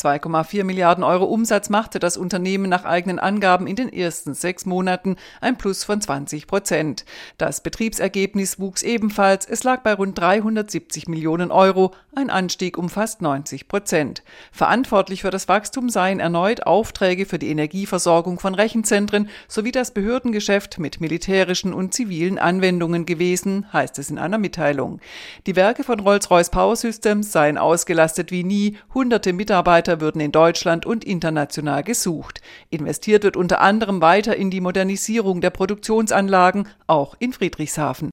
2,4 Milliarden Euro Umsatz machte das Unternehmen nach eigenen Angaben in den ersten 6 Monaten, ein Plus von 20%. Das Betriebsergebnis wuchs ebenfalls, es lag bei rund 370 Millionen Euro, ein Anstieg um fast 90%. Verantwortlich für das Wachstum seien erneut Aufträge für die Energieversorgung von Rechenzentren sowie das Behördengeschäft mit militärischen und zivilen Anwendungen gewesen, heißt es in einer Mitteilung. Die Werke von Rolls-Royce Power Systems seien ausgelastet wie nie, hunderte Mitarbeiter würden in Deutschland und international gesucht. Investiert wird unter anderem weiter in die Modernisierung der Produktionsanlagen, auch in Friedrichshafen.